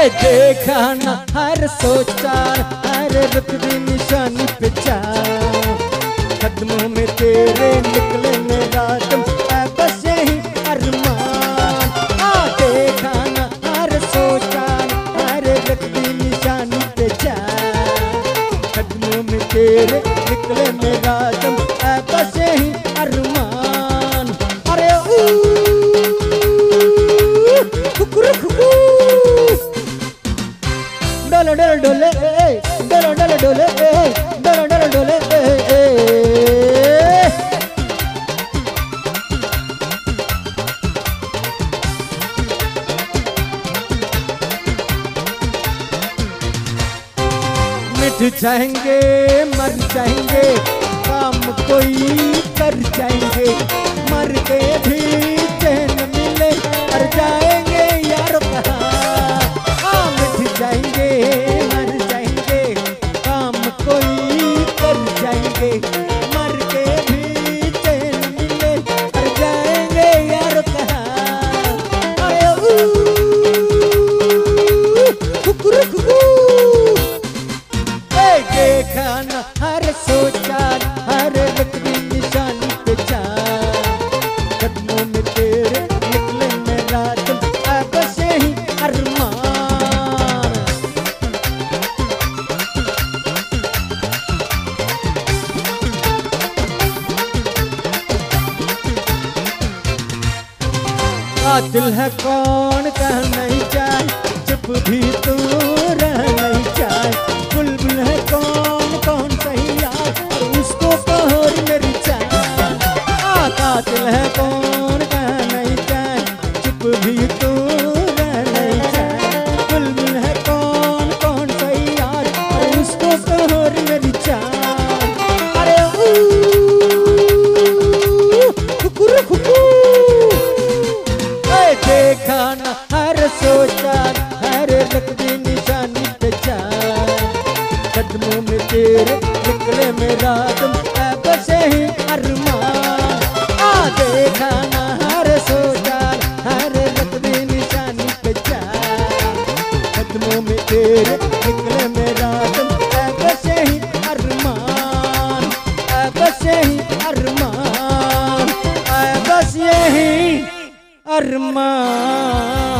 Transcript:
देखा ना हर सोचा हर रुख दी निशानी पे जा कदमों में तेरे निकले मेरा दम बस यही अरमान। देखा ना हर सोचा हर रुख दी निशानी पे जा कदमों में तेरे निकले मेरा दम बस यही अरमान। अरे डोले डोले डोले डोले डोले डोले डोले डोले डोले मिट जाएंगे मर जाएंगे काम कोई कर जाएंगे मर के भी चैन मिले मर जाएंगे यार कहाँ मिट जाएंगे मर जाएंगे काम कोई कर जाएंगे मर के भी चैन मिले मर जाएंगे यार कहाँ। अरे कुकुर कुकुर देखा ना हर सोचा हर रुख दी निशानी पे जा कदमों में तेरे निकले मेरा दम बस यही अरमान। दिल है कौन कह नहीं जाए चुप भी तू रह नहीं जाए बुलबुल है कौन कौन सही यार उसको कहर मेरी चाह। दिल है कौन कह नहीं जाए चुप भी तू रह नहीं जाए बुलबुल है कौन कौन सही यार उसको कहर मेरी चाह। अरे कुकुर कुकुर देखा ना हर सोचा हर रुख दी निशानी पे जा कदमों में तेरे निकले मेरा दम बस यही अरमान। देखा ना हर सोचा हर रुख दी निशानी पे जा कदमों में तेरे निकले मेरा दम बस यही अरमान बस यही अरमान बस यही अरमान।